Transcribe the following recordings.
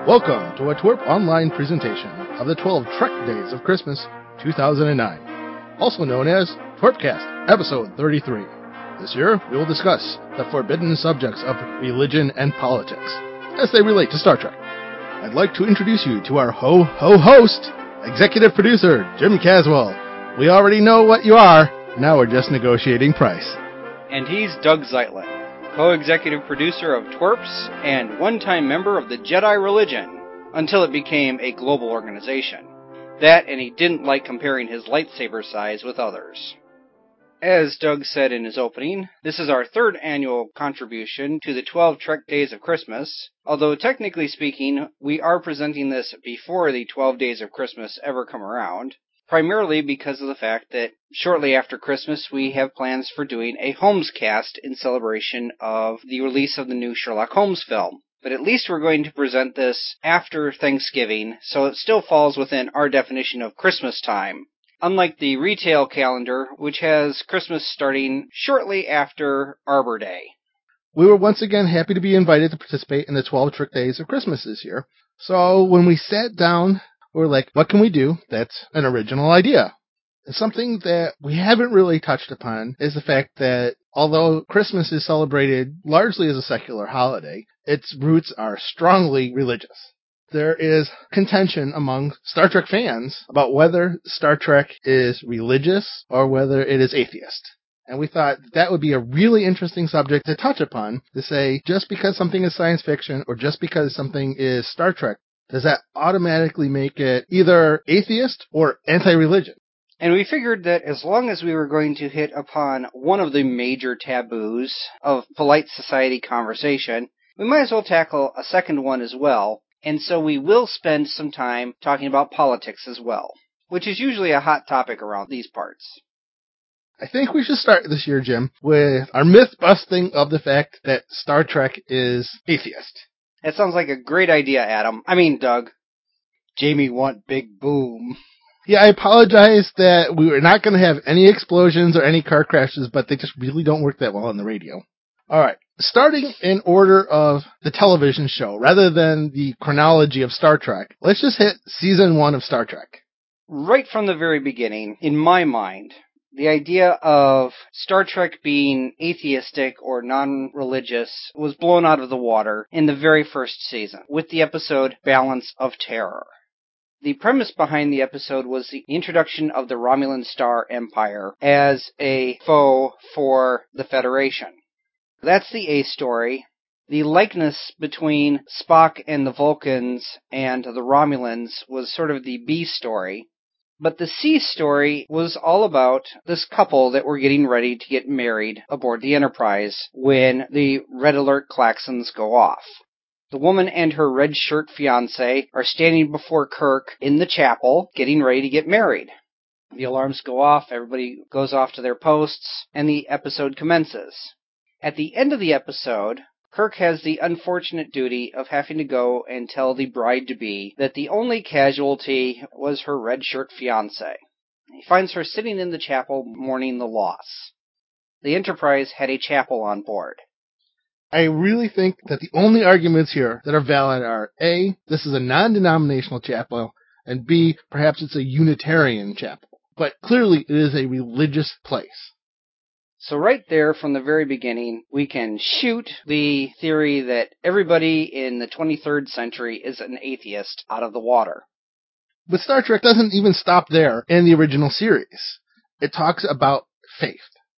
Welcome to a Twerp Online presentation of the 12 Trek Days of Christmas 2009, also known as Twerpcast, Episode 33. This year, we will discuss the forbidden subjects of religion and politics, as they relate to Star Trek. I'd like to introduce you to our host, executive producer, Jim Caswell. We already know what you are, now we're just negotiating price. And he's Doug Zeitlin, co-executive producer of Twerps and one-time member of the Jedi Religion, until it became a global organization. That, and he didn't like comparing his lightsaber size with others. As Doug said in his opening, this is our third annual contribution to the 12 Trek Days of Christmas, although technically speaking, we are presenting this before the 12 Days of Christmas ever come around, primarily because of the fact that shortly after Christmas we have plans for doing a Holmescast in celebration of the release of the new Sherlock Holmes film. But at least we're going to present this after Thanksgiving, so it still falls within our definition of Christmas time. Unlike the retail calendar, which has Christmas starting shortly after Arbor Day. We were once again happy to be invited to participate in the 12 Trek Days of Christmas this year. So when we sat down, we were like, what can we do that's an original idea? And something that we haven't really touched upon is the fact that although Christmas is celebrated largely as a secular holiday, its roots are strongly religious. There is contention among Star Trek fans about whether Star Trek is religious or whether it is atheist. And we thought that would be a really interesting subject to touch upon, to say just because something is science fiction or just because something is Star Trek, does that automatically make it either atheist or anti-religion? And we figured that as long as we were going to hit upon one of the major taboos of polite society conversation, we might as well tackle a second one as well. And so we will spend some time talking about politics as well, which is usually a hot topic around these parts. I think we should start this year, Jim, with our myth-busting of the fact that Star Trek is atheist. That sounds like a great idea, Doug. Jamie want big boom. Yeah, I apologize that we were not going to have any explosions or any car crashes, but they just really don't work that well on the radio. All right. Starting in order of the television show, rather than the chronology of Star Trek, let's just hit Season 1 of Star Trek. Right from the very beginning, in my mind, the idea of Star Trek being atheistic or non-religious was blown out of the water in the very first season, with the episode Balance of Terror. The premise behind the episode was the introduction of the Romulan Star Empire as a foe for the Federation. That's the A story. The likeness between Spock and the Vulcans and the Romulans was sort of the B story. But the C story was all about this couple that were getting ready to get married aboard the Enterprise when the red alert klaxons go off. The woman and her red shirt fiancé are standing before Kirk in the chapel getting ready to get married. The alarms go off, everybody goes off to their posts, and the episode commences. At the end of the episode, Kirk has the unfortunate duty of having to go and tell the bride-to-be that the only casualty was her red shirt fiancé. He finds her sitting in the chapel mourning the loss. The Enterprise had a chapel on board. I really think that the only arguments here that are valid are A, this is a non-denominational chapel, and B, perhaps it's a Unitarian chapel. But clearly it is a religious place. So right there from the very beginning, we can shoot the theory that everybody in the 23rd century is an atheist out of the water. But Star Trek doesn't even stop there in the original series. It talks about faith.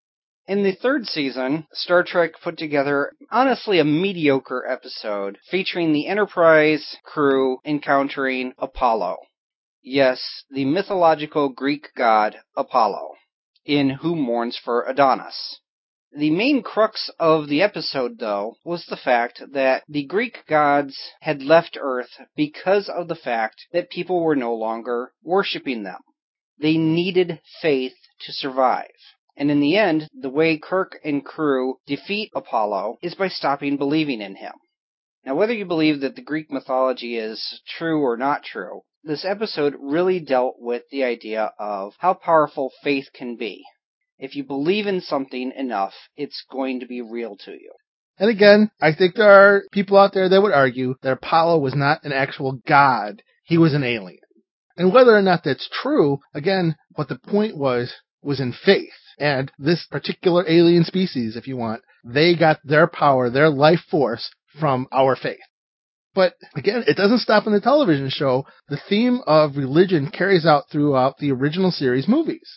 In the third season, Star Trek put together, honestly, a mediocre episode featuring the Enterprise crew encountering Apollo. Yes, the mythological Greek god Apollo, in Who Mourns for Adonis. The main crux of the episode, though, was the fact that the Greek gods had left Earth because of the fact that people were no longer worshipping them. They needed faith to survive. And in the end, the way Kirk and crew defeat Apollo is by stopping believing in him. Now, whether you believe that the Greek mythology is true or not true, this episode really dealt with the idea of how powerful faith can be. If you believe in something enough, it's going to be real to you. And again, I think there are people out there that would argue that Apollo was not an actual god. He was an alien. And whether or not that's true, again, what the point was in faith. And this particular alien species, if you want, they got their power, their life force from our faith. But again, it doesn't stop in the television show. The theme of religion carries out throughout the original series movies.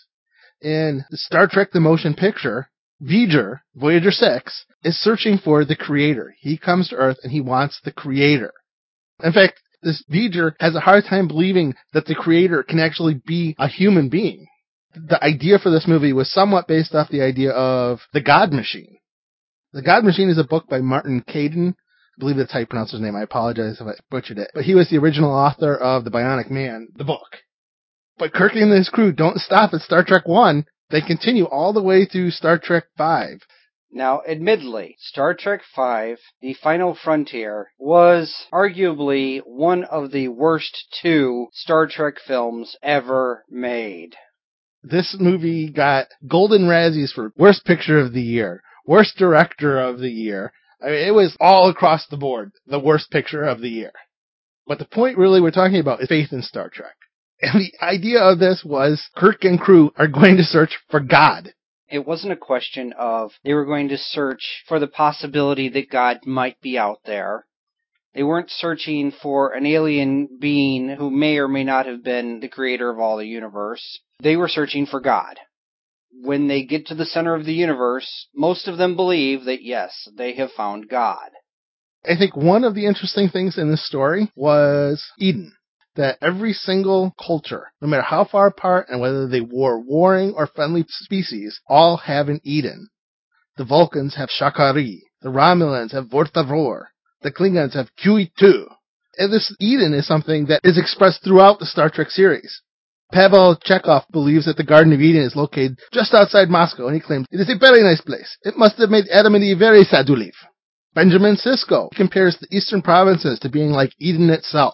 In Star Trek the Motion Picture, V'Ger, Voyager 6, is searching for the creator. He comes to Earth and he wants the creator. In fact, this V'Ger has a hard time believing that the creator can actually be a human being. The idea for this movie was somewhat based off the idea of The God Machine. The God Machine is a book by Martin Caidin. I believe that's how you pronounce his name. I apologize if I butchered it. But he was the original author of The Bionic Man, the book. But Kirk and his crew don't stop at Star Trek 1. They continue all the way through Star Trek 5. Now, admittedly, Star Trek V, The Final Frontier, was arguably one of the worst 2 Star Trek films ever made. This movie got Golden Razzies for Worst Picture of the Year, Worst Director of the Year. I mean, it was all across the board, the worst picture of the year. But the point really we're talking about is faith in Star Trek. And the idea of this was Kirk and crew are going to search for God. It wasn't a question of they were going to search for the possibility that God might be out there. They weren't searching for an alien being who may or may not have been the creator of all the universe. They were searching for God. When they get to the center of the universe, most of them believe that, yes, they have found God. I think one of the interesting things in this story was Eden. That every single culture, no matter how far apart and whether they were warring or friendly species, all have an Eden. The Vulcans have Shakari. The Romulans have Vortavor. The Klingons have Q-E-2. And this Eden is something that is expressed throughout the Star Trek series. Pavel Chekhov believes that the Garden of Eden is located just outside Moscow, and he claims it is a very nice place. It must have made Adam and Eve very sad to leave. Benjamin Sisko compares the eastern provinces to being like Eden itself.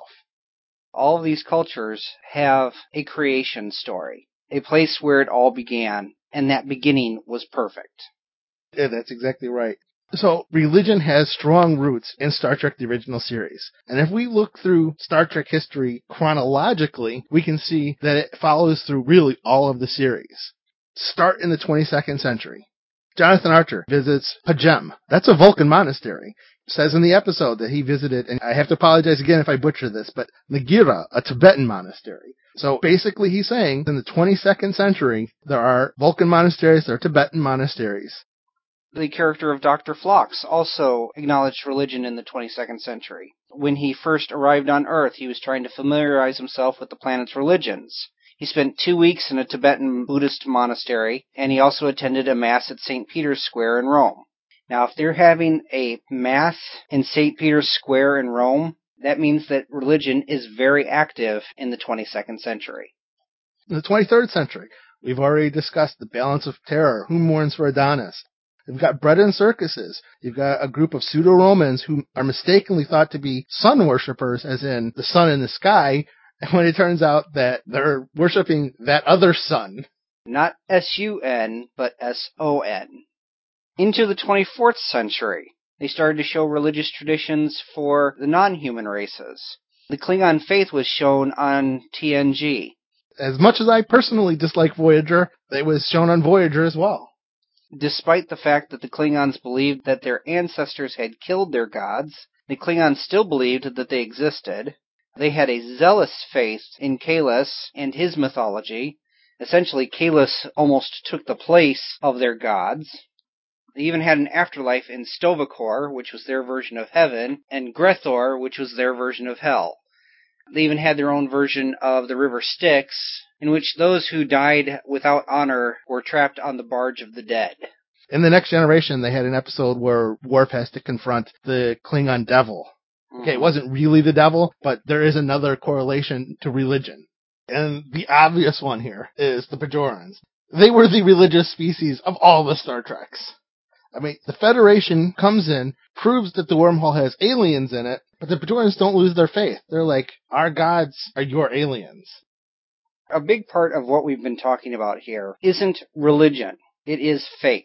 All of these cultures have a creation story, a place where it all began, and that beginning was perfect. Yeah, that's exactly right. So, religion has strong roots in Star Trek the original series. And if we look through Star Trek history chronologically, we can see that it follows through really all of the series. Start in the 22nd century. Jonathan Archer visits P'Jem. That's a Vulcan monastery. Says in the episode that he visited, and I have to apologize again if I butcher this, but Nagira, a Tibetan monastery. So basically he's saying in the 22nd century, there are Vulcan monasteries, there are Tibetan monasteries. The character of Dr. Phlox also acknowledged religion in the 22nd century. When he first arrived on Earth, he was trying to familiarize himself with the planet's religions. He spent 2 weeks in a Tibetan Buddhist monastery, and he also attended a Mass at St. Peter's Square in Rome. Now, if they're having a Mass in St. Peter's Square in Rome, that means that religion is very active in the 22nd century. In the 23rd century, we've already discussed the balance of terror, who mourns for Adonis. You've got bread and circuses. You've got a group of pseudo-Romans who are mistakenly thought to be sun worshippers, as in the sun in the sky, when it turns out that they're worshipping that other sun. Not S-U-N, but S-O-N. Into the 24th century, they started to show religious traditions for the non-human races. The Klingon faith was shown on TNG. As much as I personally dislike Voyager, it was shown on Voyager as well. Despite the fact that the Klingons believed that their ancestors had killed their gods, the Klingons still believed that they existed. They had a zealous faith in Kahless and his mythology. Essentially, Kahless almost took the place of their gods. They even had an afterlife in Sto-vo-kor, which was their version of heaven, and Grethor, which was their version of hell. They even had their own version of the River Styx, in which those who died without honor were trapped on the barge of the dead. In The Next Generation, they had an episode where Worf has to confront the Klingon devil. Okay, it wasn't really the devil, but there is another correlation to religion. And the obvious one here is the Bajorans. They were the religious species of all the Star Treks. I mean, the Federation comes in, proves that the wormhole has aliens in it, but the Bajorans don't lose their faith. They're like, our gods are your aliens. A big part of what we've been talking about here isn't religion. It is faith.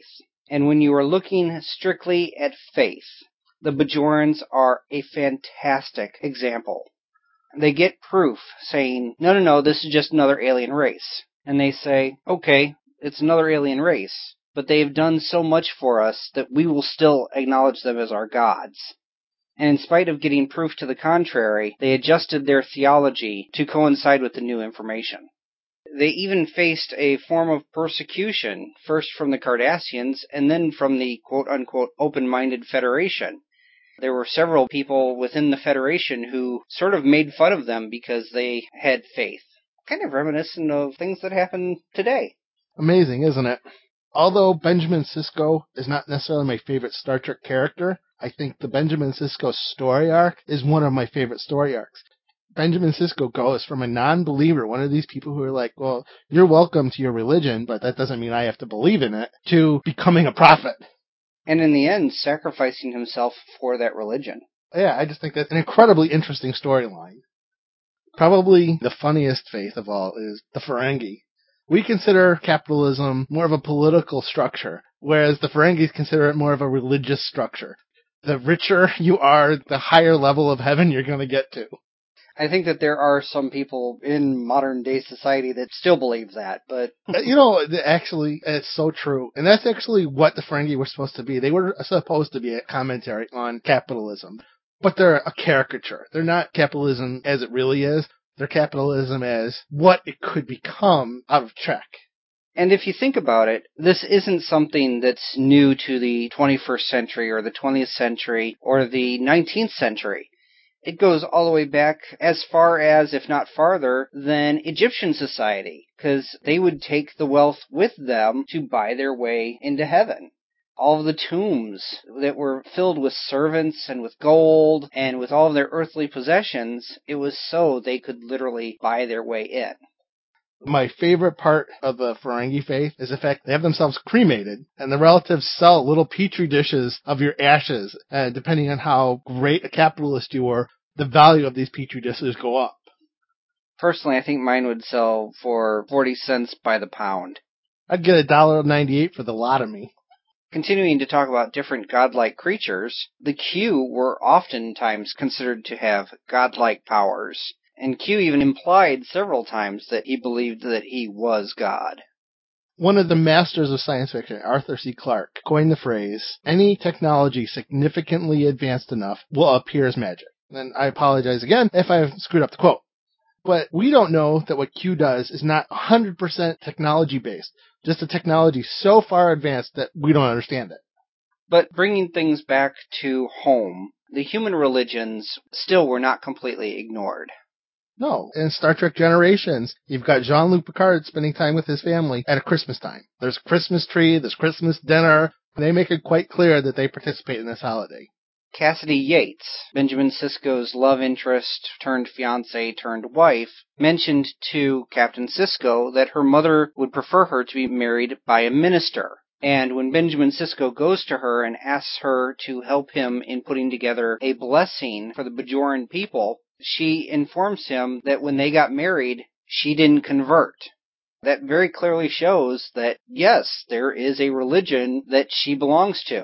And when you are looking strictly at faith, the Bajorans are a fantastic example. They get proof saying, no, this is just another alien race. And they say, okay, it's another alien race, but they have done so much for us that we will still acknowledge them as our gods. And in spite of getting proof to the contrary, they adjusted their theology to coincide with the new information. They even faced a form of persecution, first from the Cardassians and then from the quote-unquote open-minded Federation. There were several people within the Federation who sort of made fun of them because they had faith. Kind of reminiscent of things that happen today. Amazing, isn't it? Although Benjamin Sisko is not necessarily my favorite Star Trek character, I think the Benjamin Sisko story arc is one of my favorite story arcs. Benjamin Sisko goes from a non-believer, one of these people who are like, well, you're welcome to your religion, but that doesn't mean I have to believe in it, to becoming a prophet. And in the end, sacrificing himself for that religion. Yeah, I just think that's an incredibly interesting storyline. Probably the funniest faith of all is the Ferengi. We consider capitalism more of a political structure, whereas the Ferengis consider it more of a religious structure. The richer you are, the higher level of heaven you're going to get to. I think that there are some people in modern-day society that still believe that, but... Actually, it's so true. And that's actually what the Ferengi were supposed to be. They were supposed to be a commentary on capitalism. But they're a caricature. They're not capitalism as it really is. They're capitalism as what it could become out of Trek. And if you think about it, this isn't something that's new to the 21st century or the 20th century or the 19th century. It goes all the way back as far as, if not farther, than Egyptian society, because they would take the wealth with them to buy their way into heaven. All of the tombs that were filled with servants and with gold and with all of their earthly possessions, it was so they could literally buy their way in. My favorite part of the Ferengi faith is the fact they have themselves cremated, and the relatives sell little petri dishes of your ashes, and depending on how great a capitalist you were, the value of these petri dishes go up. Personally, I think mine would sell for 40 cents by the pound. I'd get $1.98 for the lot of me. Continuing to talk about different godlike creatures, the Q were oftentimes considered to have godlike powers. And Q even implied several times that he believed that he was God. One of the masters of science fiction, Arthur C. Clarke, coined the phrase, any technology significantly advanced enough will appear as magic. And I apologize again if I've screwed up the quote. But we don't know that what Q does is not 100% technology-based, just a technology so far advanced that we don't understand it. But bringing things back to home, the human religions still were not completely ignored. No, in Star Trek Generations, you've got Jean-Luc Picard spending time with his family at a Christmas time. There's a Christmas tree, there's Christmas dinner. They make it quite clear that they participate in this holiday. Cassidy Yates, Benjamin Sisko's love interest turned fiancée turned wife, mentioned to Captain Sisko that her mother would prefer her to be married by a minister. And when Benjamin Sisko goes to her and asks her to help him in putting together a blessing for the Bajoran people, she informs him that when they got married, she didn't convert. That very clearly shows that, yes, there is a religion that she belongs to.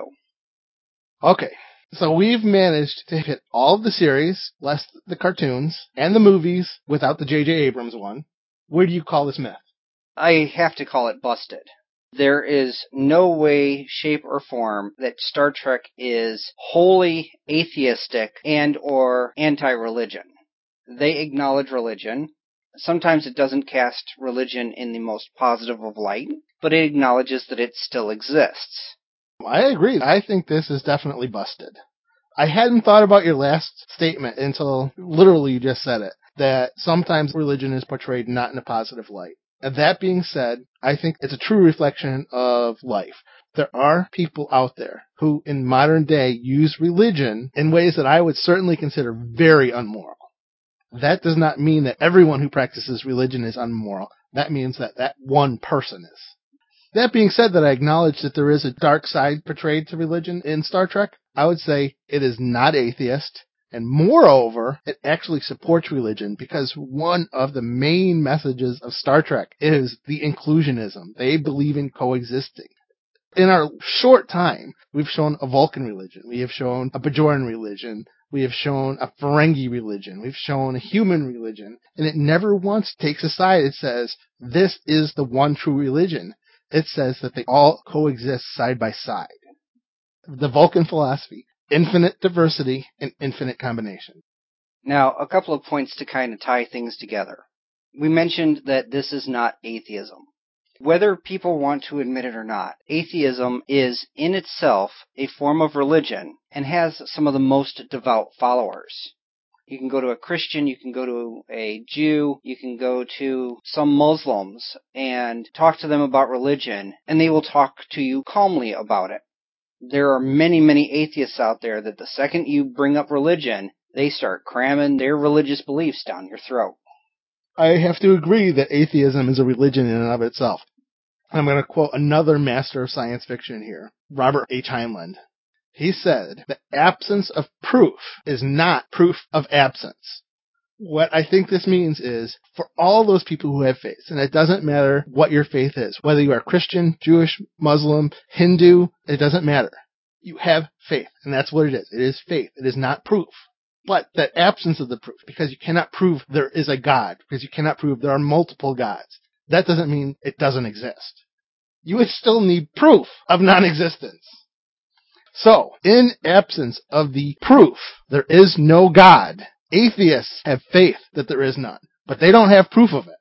Okay, so we've managed to hit all of the series, less the cartoons, and the movies without the J.J. Abrams one. Where do you call this myth? I have to call it busted. There is no way, shape, or form that Star Trek is wholly atheistic and or anti-religion. They acknowledge religion. Sometimes it doesn't cast religion in the most positive of light, but it acknowledges that it still exists. I agree. I think this is definitely busted. I hadn't thought about your last statement until literally you just said it, that sometimes religion is portrayed not in a positive light. And that being said, I think it's a true reflection of life. There are people out there who in modern day use religion in ways that I would certainly consider very unmoral. That does not mean that everyone who practices religion is unmoral. That means that that one person is. That being said, that I acknowledge that there is a dark side portrayed to religion in Star Trek, I would say it is not atheist. And moreover, it actually supports religion because one of the main messages of Star Trek is the inclusionism. They believe in coexisting. In our short time, we've shown a Vulcan religion. We have shown a Bajoran religion. We have shown a Ferengi religion. We've shown a human religion. And it never once takes a side. It says, this is the one true religion. It says that they all coexist side by side. The Vulcan philosophy, infinite diversity and infinite combination. Now, a couple of points to kind of tie things together. We mentioned that this is not atheism. Whether people want to admit it or not, atheism is in itself a form of religion and has some of the most devout followers. You can go to a Christian, you can go to a Jew, you can go to some Muslims and talk to them about religion, and they will talk to you calmly about it. There are many, many atheists out there that the second you bring up religion, they start cramming their religious beliefs down your throat. I have to agree that atheism is a religion in and of itself. I'm going to quote another master of science fiction here, Robert H. Heinlein. He said, the absence of proof is not proof of absence. What I think this means is, for all those people who have faith, and it doesn't matter what your faith is, whether you are Christian, Jewish, Muslim, Hindu, it doesn't matter. You have faith, and that's what it is. It is faith. It is not proof. But that absence of the proof, because you cannot prove there is a God, because you cannot prove there are multiple gods, that doesn't mean it doesn't exist. You would still need proof of non-existence. So, in absence of the proof, there is no God. Atheists have faith that there is none, but they don't have proof of it.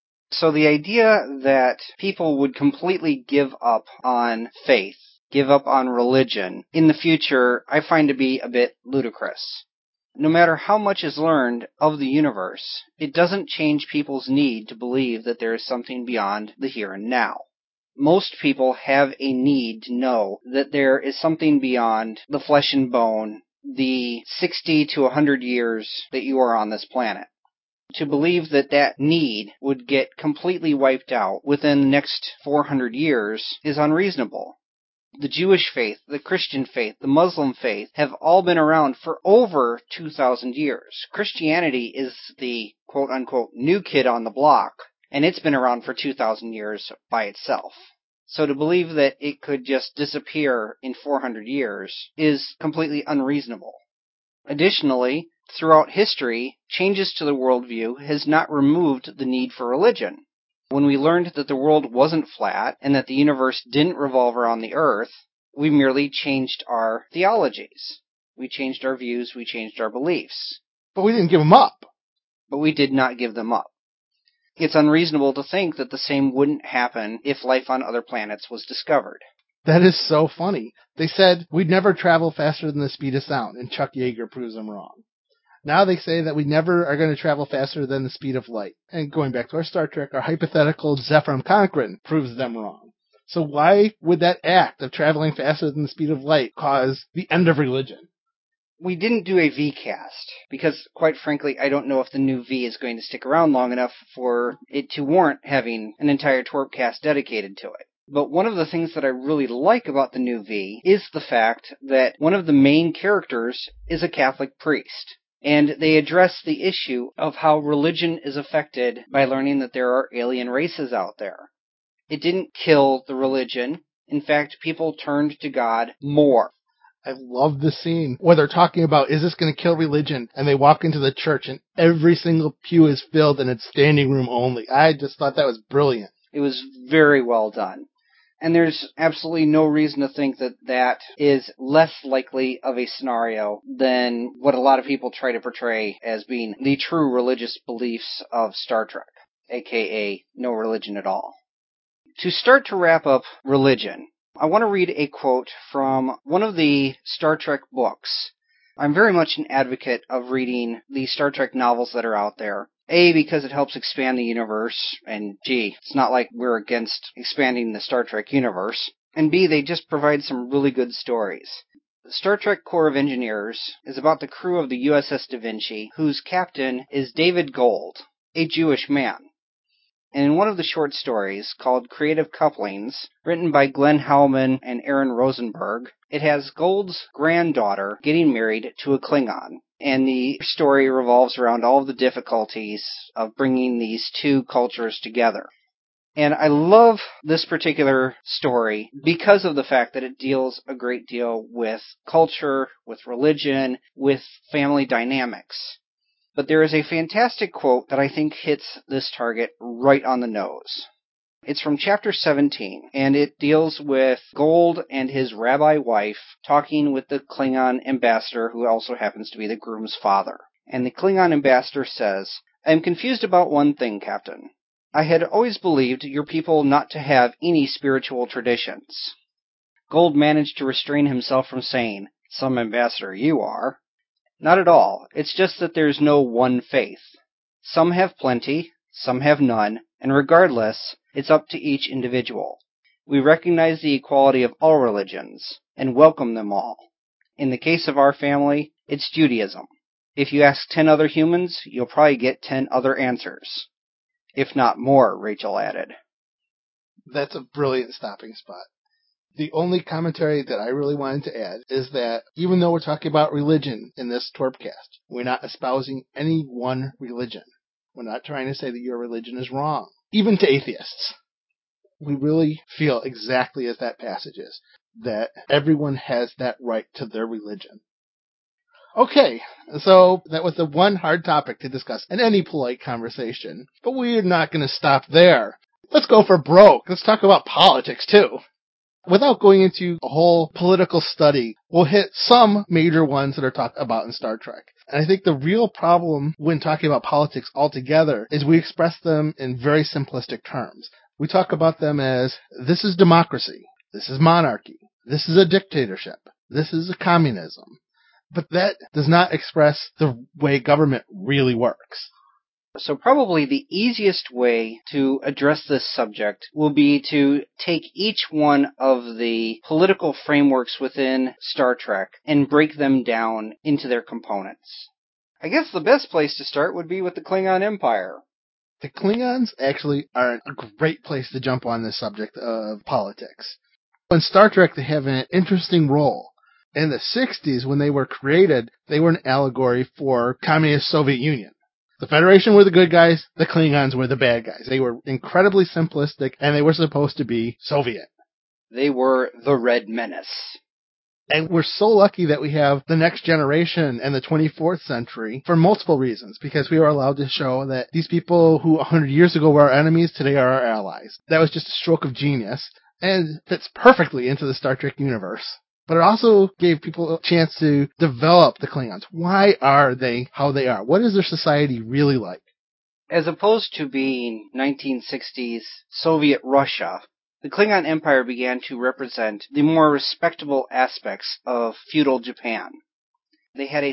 So the idea that people would completely give up on faith, give up on religion in the future, I find to be a bit ludicrous. No matter how much is learned of the universe, it doesn't change people's need to believe that there is something beyond the here and now. Most people have a need to know that there is something beyond the flesh and bone, the 60 to 100 years that you are on this planet. To believe that that need would get completely wiped out within the next 400 years is unreasonable. The Jewish faith, the Christian faith, the Muslim faith have all been around for over 2,000 years. Christianity is the quote-unquote new kid on the block, and it's been around for 2,000 years by itself. So to believe that it could just disappear in 400 years is completely unreasonable. Additionally, throughout history, changes to the worldview has not removed the need for religion. When we learned that the world wasn't flat and that the universe didn't revolve around the earth, we merely changed our theologies. We changed our views, we changed our beliefs. But we didn't give them up. But we did not give them up. It's unreasonable to think that the same wouldn't happen if life on other planets was discovered. That is so funny. They said we'd never travel faster than the speed of sound, and Chuck Yeager proves them wrong. Now they say that we never are going to travel faster than the speed of light. And going back to our Star Trek, our hypothetical Zephyr Cochrane proves them wrong. So why would that act of traveling faster than the speed of light cause the end of religion? We didn't do a V-cast, because, quite frankly, I don't know if the new V is going to stick around long enough for it to warrant having an entire Twerpcast dedicated to it. But one of the things that I really like about the new V is the fact that one of the main characters is a Catholic priest. And they address the issue of how religion is affected by learning that there are alien races out there. It didn't kill the religion. In fact, people turned to God more. I love the scene where they're talking about, is this going to kill religion? And they walk into the church and every single pew is filled and it's standing room only. I just thought that was brilliant. It was very well done. And there's absolutely no reason to think that that is less likely of a scenario than what a lot of people try to portray as being the true religious beliefs of Star Trek, aka no religion at all. To start to wrap up religion, I want to read a quote from one of the Star Trek books. I'm very much an advocate of reading the Star Trek novels that are out there. A, because it helps expand the universe, and G, it's not like we're against expanding the Star Trek universe. And B, they just provide some really good stories. The Star Trek Corps of Engineers is about the crew of the USS Da Vinci, whose captain is David Gold, a Jewish man. And in one of the short stories, called Creative Couplings, written by Glenn Howman and Aaron Rosenberg, it has Gold's granddaughter getting married to a Klingon. And the story revolves around all of the difficulties of bringing these two cultures together. And I love this particular story because of the fact that it deals a great deal with culture, with religion, with family dynamics. But there is a fantastic quote that I think hits this target right on the nose. It's from chapter 17, and it deals with Gold and his rabbi wife talking with the Klingon ambassador, who also happens to be the groom's father. And the Klingon ambassador says, "I am confused about one thing, Captain. I had always believed your people not to have any spiritual traditions." Gold managed to restrain himself from saying, "Some ambassador you are." "Not at all. It's just that there's no one faith. Some have plenty, some have none, and regardless, it's up to each individual. We recognize the equality of all religions, and welcome them all. In the case of our family, it's Judaism. If you ask 10 other humans, you'll probably get 10 other answers. If not more," Rachel added. That's a brilliant stopping spot. The only commentary that I really wanted to add is that even though we're talking about religion in this Torpcast, we're not espousing any one religion. We're not trying to say that your religion is wrong, even to atheists. We really feel exactly as that passage is, that everyone has that right to their religion. Okay, so that was the one hard topic to discuss in any polite conversation, but we're not going to stop there. Let's go for broke. Let's talk about politics, too. Without going into a whole political study, we'll hit some major ones that are talked about in Star Trek. And I think the real problem when talking about politics altogether is we express them in very simplistic terms. We talk about them as, this is democracy, this is monarchy, this is a dictatorship, this is a communism. But that does not express the way government really works. So probably the easiest way to address this subject will be to take each one of the political frameworks within Star Trek and break them down into their components. I guess the best place to start would be with the Klingon Empire. The Klingons actually are a great place to jump on this subject of politics. In Star Trek, they have an interesting role. In the 60s, when they were created, they were an allegory for Communist Soviet Union. The Federation were the good guys, the Klingons were the bad guys. They were incredibly simplistic, and they were supposed to be Soviet. They were the Red Menace. And we're so lucky that we have the next generation and the 24th century for multiple reasons, because we were allowed to show that these people who 100 years ago were our enemies, today are our allies. That was just a stroke of genius, and fits perfectly into the Star Trek universe. But it also gave people a chance to develop the Klingons. Why are they how they are? What is their society really like? As opposed to being 1960s Soviet Russia, the Klingon Empire began to represent the more respectable aspects of feudal Japan. They had a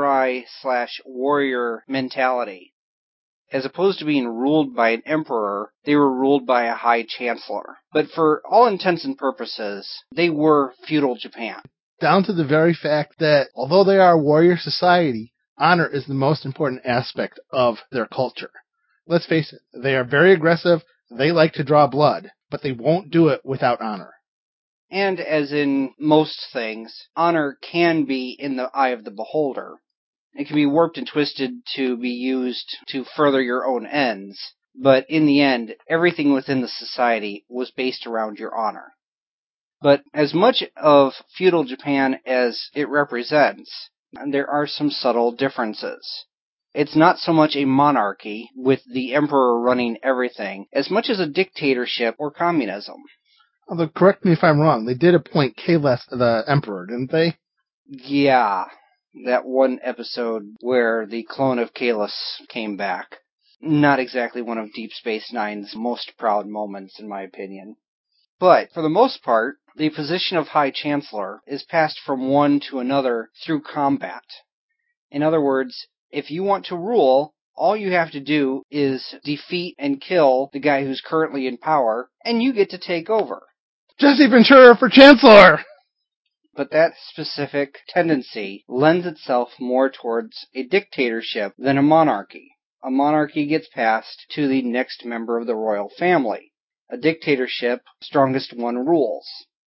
samurai/warrior mentality. As opposed to being ruled by an emperor, they were ruled by a high chancellor. But for all intents and purposes, they were feudal Japan. Down to the very fact that, although they are a warrior society, honor is the most important aspect of their culture. Let's face it, they are very aggressive, they like to draw blood, but they won't do it without honor. And as in most things, honor can be in the eye of the beholder. It can be warped and twisted to be used to further your own ends, but in the end, everything within the society was based around your honor. But as much of feudal Japan as it represents, there are some subtle differences. It's not so much a monarchy with the emperor running everything, as much as a dictatorship or communism. Although, correct me if I'm wrong, they did appoint Kahless the emperor, didn't they? Yeah, that one episode where the clone of Kahless came back. Not exactly one of Deep Space Nine's most proud moments, in my opinion. But, for the most part, the position of High Chancellor is passed from one to another through combat. In other words, if you want to rule, all you have to do is defeat and kill the guy who's currently in power, and you get to take over. Jesse Ventura for Chancellor! But that specific tendency lends itself more towards a dictatorship than a monarchy. A monarchy gets passed to the next member of the royal family. A dictatorship, strongest one rules.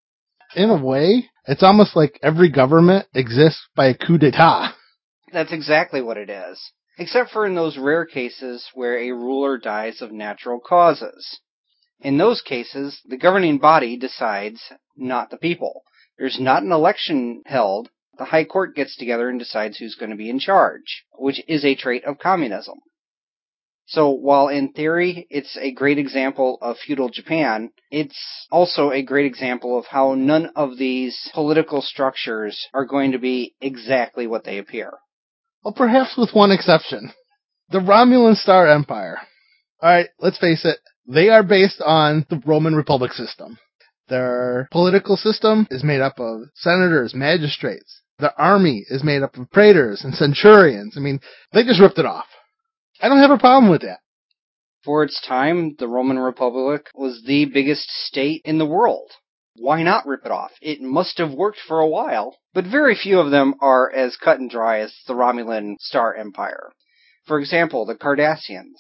In a way, it's almost like every government exists by a coup d'etat. That's exactly what it is. Except for in those rare cases where a ruler dies of natural causes. In those cases, the governing body decides, not the people. There's not an election held. The High Court gets together and decides who's going to be in charge, which is a trait of communism. So while in theory it's a great example of feudal Japan, it's also a great example of how none of these political structures are going to be exactly what they appear. Well, perhaps with one exception. The Romulan Star Empire. Alright, let's face it, they are based on the Roman Republic system. Their political system is made up of senators, magistrates. The army is made up of praetors and centurions. I mean, they just ripped it off. I don't have a problem with that. For its time, the Roman Republic was the biggest state in the world. Why not rip it off? It must have worked for a while. But very few of them are as cut and dry as the Romulan Star Empire. For example, the Cardassians.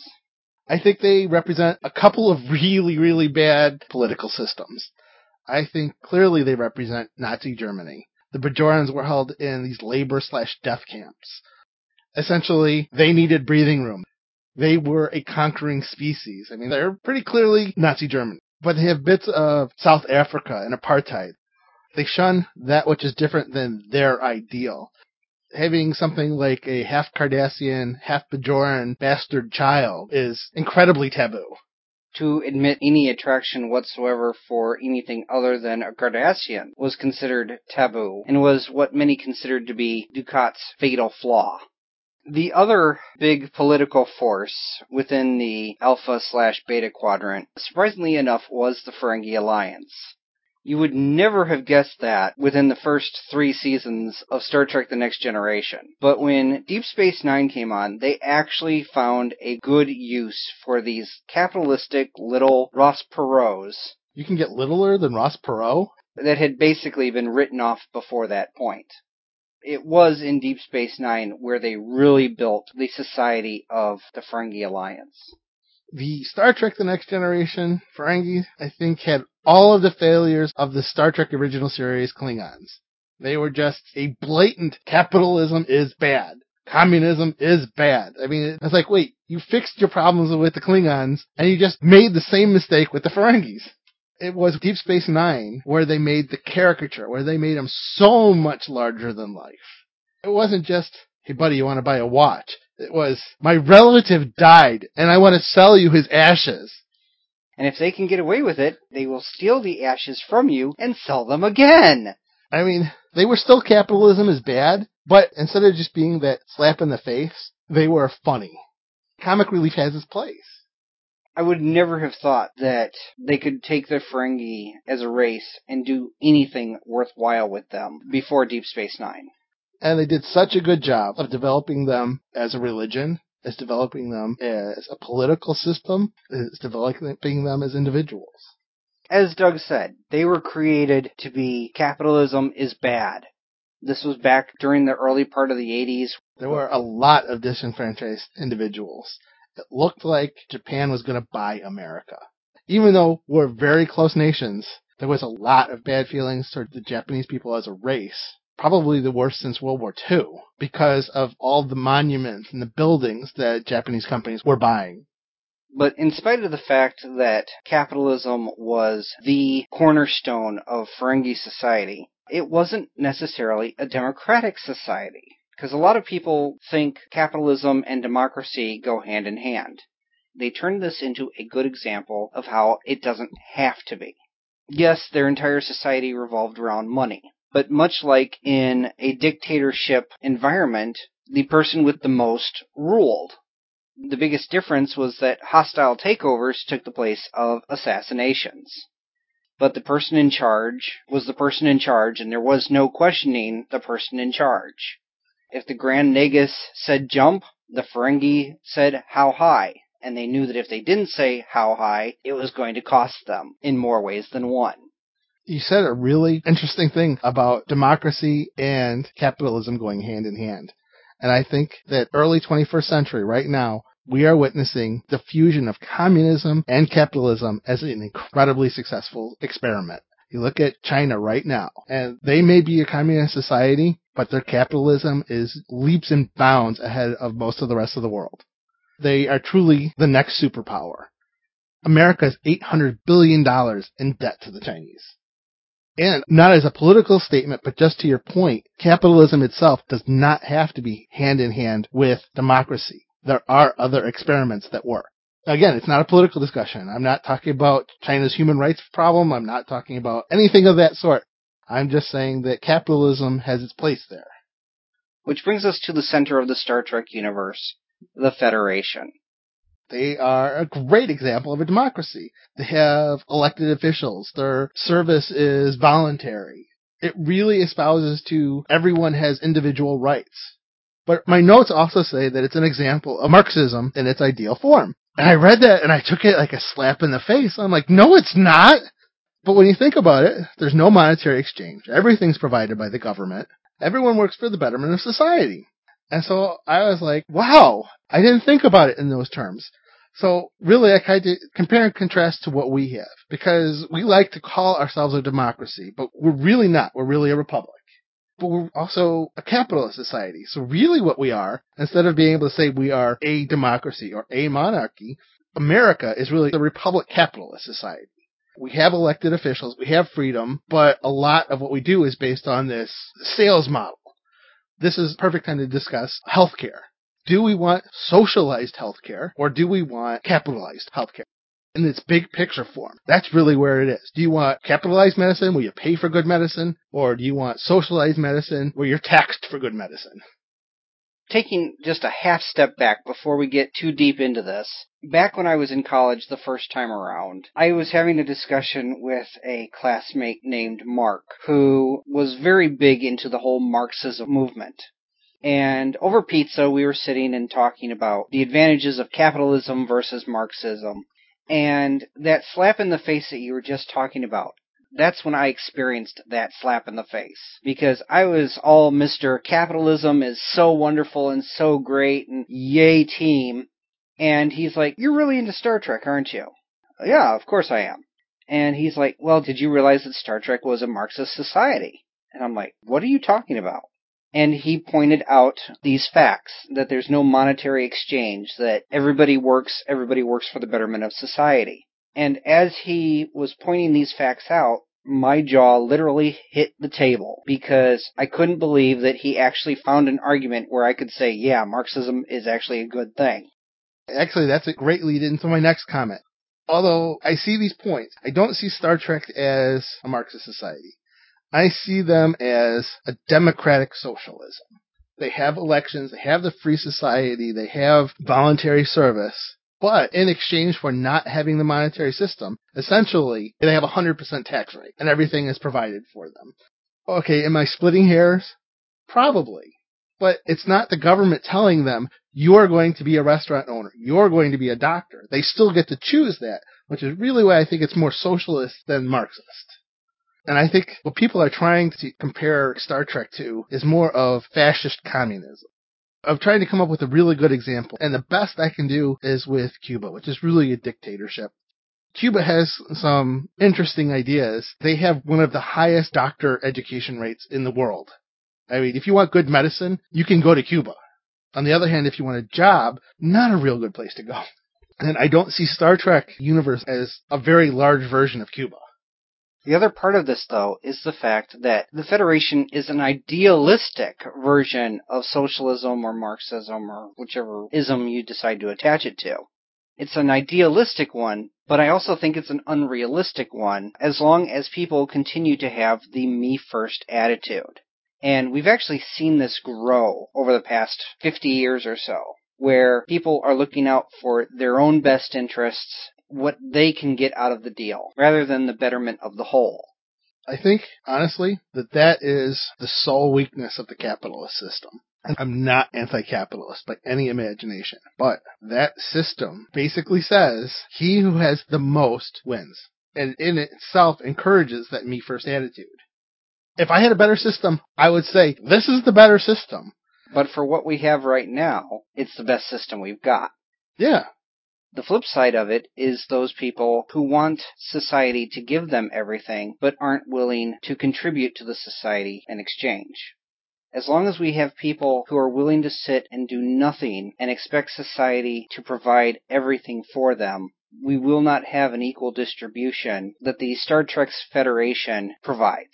I think they represent a couple of really, really bad political systems. I think clearly they represent Nazi Germany. The Bajorans were held in these labor/death camps. Essentially, they needed breathing room. They were a conquering species. I mean, they're pretty clearly Nazi Germany. But they have bits of South Africa and apartheid. They shun that which is different than their ideal. Having something like a half Cardassian, half Bajoran bastard child is incredibly taboo. To admit any attraction whatsoever for anything other than a Cardassian was considered taboo, and was what many considered to be Ducat's fatal flaw. The other big political force within the Alpha/Beta Quadrant, surprisingly enough, was the Ferengi Alliance. You would never have guessed that within the first 3 seasons of Star Trek The Next Generation. But when Deep Space Nine came on, they actually found a good use for these capitalistic little Ross Perot's. You can get littler than Ross Perot? That had basically been written off before that point. It was in Deep Space Nine where they really built the society of the Ferengi Alliance. The Star Trek The Next Generation Ferengi, I think, had all of the failures of the Star Trek original series Klingons. They were just a blatant capitalism is bad. Communism is bad. I mean, it's like, wait, you fixed your problems with the Klingons, and you just made the same mistake with the Ferengis. It was Deep Space Nine where they made the caricature, where they made them so much larger than life. It wasn't just, hey buddy, you want to buy a watch? It was, my relative died, and I want to sell you his ashes. And if they can get away with it, they will steal the ashes from you and sell them again. I mean, they were still capitalism is bad, but instead of just being that slap in the face, they were funny. Comic relief has its place. I would never have thought that they could take the Ferengi as a race and do anything worthwhile with them before Deep Space Nine. And they did such a good job of developing them as a religion, as developing them as a political system, as developing them as individuals. As Doug said, they were created to be capitalism is bad. This was back during the early part of the 80s. There were a lot of disenfranchised individuals. It looked like Japan was going to buy America. Even though we're very close nations, there was a lot of bad feelings toward the Japanese people as a race. Probably the worst since World War II, because of all the monuments and the buildings that Japanese companies were buying. But in spite of the fact that capitalism was the cornerstone of Ferengi society, it wasn't necessarily a democratic society. Because a lot of people think capitalism and democracy go hand in hand. They turned this into a good example of how it doesn't have to be. Yes, their entire society revolved around money. But much like in a dictatorship environment, the person with the most ruled. The biggest difference was that hostile takeovers took the place of assassinations. But the person in charge was the person in charge, and there was no questioning the person in charge. If the Grand Nagus said jump, the Ferengi said how high, and they knew that if they didn't say how high, it was going to cost them in more ways than one. You said a really interesting thing about democracy and capitalism going hand in hand. And I think that early 21st century, right now, we are witnessing the fusion of communism and capitalism as an incredibly successful experiment. You look at China right now, and they may be a communist society, but their capitalism is leaps and bounds ahead of most of the rest of the world. They are truly the next superpower. America is $800 billion in debt to the Chinese. And not as a political statement, but just to your point, capitalism itself does not have to be hand in hand with democracy. There are other experiments that work. Again, it's not a political discussion. I'm not talking about China's human rights problem. I'm not talking about anything of that sort. I'm just saying that capitalism has its place there. Which brings us to the center of the Star Trek universe, the Federation. They are a great example of a democracy. They have elected officials. Their service is voluntary. It really espouses to everyone has individual rights. But my notes also say that it's an example of Marxism in its ideal form. And I read that and I took it like a slap in the face. I'm like, no, it's not. But when you think about it, there's no monetary exchange. Everything's provided by the government. Everyone works for the betterment of society. And so I was like, wow, I didn't think about it in those terms. So really, I kind of compare and contrast to what we have, because we like to call ourselves a democracy, but we're really not. We're really a republic. But we're also a capitalist society. So really what we are, instead of being able to say we are a democracy or a monarchy, America is really a republic capitalist society. We have elected officials, we have freedom, but a lot of what we do is based on this sales model. This is a perfect time to discuss healthcare. Do we want socialized healthcare, or do we want capitalized healthcare? In its big picture form, that's really where it is. Do you want capitalized medicine where you pay for good medicine, or do you want socialized medicine where you're taxed for good medicine? Taking just a half step back before we get too deep into this, back when I was in college the first time around, I was having a discussion with a classmate named Mark, who was very big into the whole Marxism movement. And over pizza, we were sitting and talking about the advantages of capitalism versus Marxism. And that slap in the face that you were just talking about, that's when I experienced that slap in the face. Because I was all Mr. Capitalism is so wonderful and so great and yay team. And he's like, you're really into Star Trek, aren't you? Yeah, of course I am. And he's like, well, did you realize that Star Trek was a Marxist society? And I'm like, what are you talking about? And he pointed out these facts, that there's no monetary exchange, that everybody works for the betterment of society. And as he was pointing these facts out, my jaw literally hit the table, because I couldn't believe that he actually found an argument where I could say, yeah, Marxism is actually a good thing. Actually, that's a great lead into my next comment. Although I see these points, I don't see Star Trek as a Marxist society. I see them as a democratic socialism. They have elections, they have the free society, they have voluntary service, but in exchange for not having the monetary system, essentially, they have a 100% tax rate, and everything is provided for them. Okay, am I splitting hairs? Probably. But it's not the government telling them, you're going to be a restaurant owner, you're going to be a doctor. They still get to choose that, which is really why I think it's more socialist than Marxist. And I think what people are trying to compare Star Trek to is more of fascist communism. I'm trying to come up with a really good example, and the best I can do is with Cuba, which is really a dictatorship. Cuba has some interesting ideas. They have one of the highest doctor education rates in the world. I mean, if you want good medicine, you can go to Cuba. On the other hand, if you want a job, not a real good place to go. And I don't see Star Trek universe as a very large version of Cuba. The other part of this, though, is the fact that the Federation is an idealistic version of socialism or Marxism or whichever ism you decide to attach it to. It's an idealistic one, but I also think it's an unrealistic one, as long as people continue to have the me-first attitude. And we've actually seen this grow over the past 50 years or so, where people are looking out for their own best interests, what they can get out of the deal, rather than the betterment of the whole. I think, honestly, that is the sole weakness of the capitalist system. I'm not anti-capitalist by any imagination, but that system basically says he who has the most wins, and in itself encourages that me-first attitude. If I had a better system, I would say, this is the better system. But for what we have right now, it's the best system we've got. Yeah. The flip side of it is those people who want society to give them everything, but aren't willing to contribute to the society in exchange. As long as we have people who are willing to sit and do nothing and expect society to provide everything for them, we will not have an equal distribution that the Star Trek Federation provides.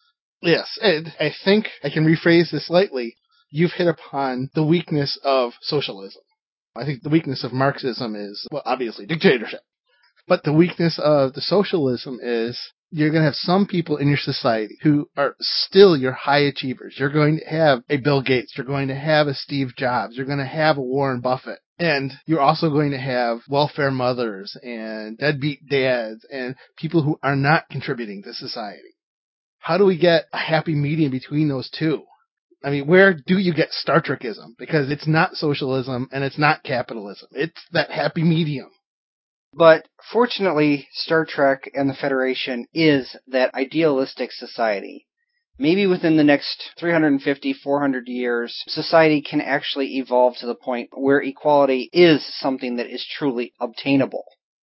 Yes, and I think I can rephrase this slightly. You've hit upon the weakness of socialism. I think the weakness of Marxism is, well, obviously dictatorship. But the weakness of the socialism is you're going to have some people in your society who are still your high achievers. You're going to have a Bill Gates. You're going to have a Steve Jobs. You're going to have a Warren Buffett. And you're also going to have welfare mothers and deadbeat dads and people who are not contributing to society. How do we get a happy medium between those two? I mean, where do you get Star Trekism? Because it's not socialism and it's not capitalism. It's that happy medium. But fortunately, Star Trek and the Federation is that idealistic society. Maybe within the next 350, 400 years, society can actually evolve to the point where equality is something that is truly obtainable.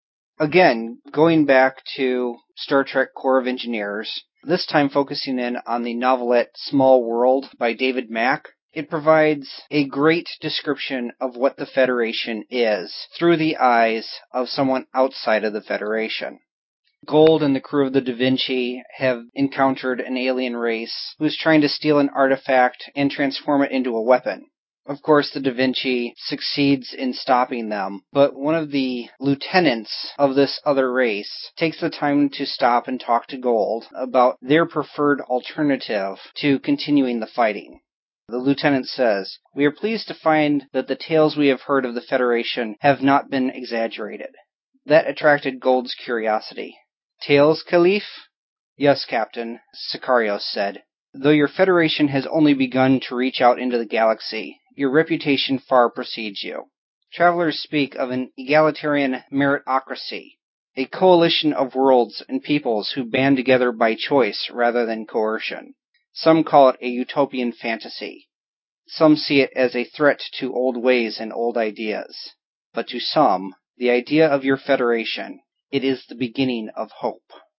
Again, going back to Star Trek Corps of Engineers, this time focusing in on the novelette Small World by David Mack, it provides a great description of what the Federation is through the eyes of someone outside of the Federation. Gold and the crew of the Da Vinci have encountered an alien race who is trying to steal an artifact and transform it into a weapon. Of course, the Da Vinci succeeds in stopping them, but one of the lieutenants of this other race takes the time to stop and talk to Gold about their preferred alternative to continuing the fighting. The lieutenant says, "We are pleased to find that the tales we have heard of the Federation have not been exaggerated." That attracted Gold's curiosity. "Tales, Caliph?" "Yes, Captain," Sicarios said. "Though your Federation has only begun to reach out into the galaxy, your reputation far precedes you. Travelers speak of an egalitarian meritocracy, a coalition of worlds and peoples who band together by choice rather than coercion. Some call it a utopian fantasy. Some see it as a threat to old ways and old ideas. But to some, the idea of your Federation, it is the beginning of hope."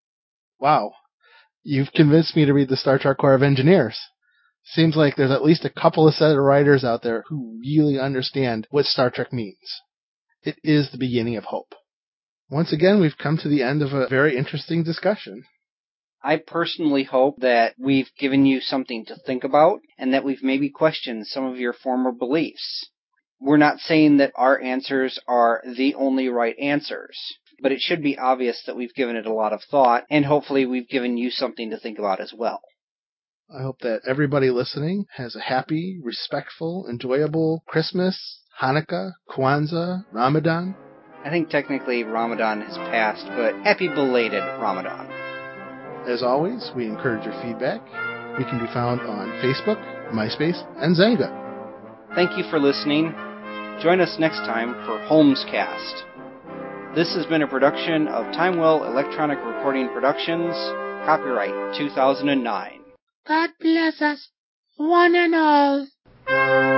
Wow. You've convinced me to read the Star Trek Corps of Engineers. Seems like there's at least a couple of set of writers out there who really understand what Star Trek means. It is the beginning of hope. Once again, we've come to the end of a very interesting discussion. I personally hope that we've given you something to think about and that we've maybe questioned some of your former beliefs. We're not saying that our answers are the only right answers, but it should be obvious that we've given it a lot of thought, and hopefully we've given you something to think about as well. I hope that everybody listening has a happy, respectful, enjoyable Christmas, Hanukkah, Kwanzaa, Ramadan. I think technically Ramadan has passed, but happy belated Ramadan. As always, we encourage your feedback. We can be found on Facebook, MySpace, and Zanga. Thank you for listening. Join us next time for Holmescast. This has been a production of Timewell Electronic Recording Productions, copyright 2009. God bless us, one and all.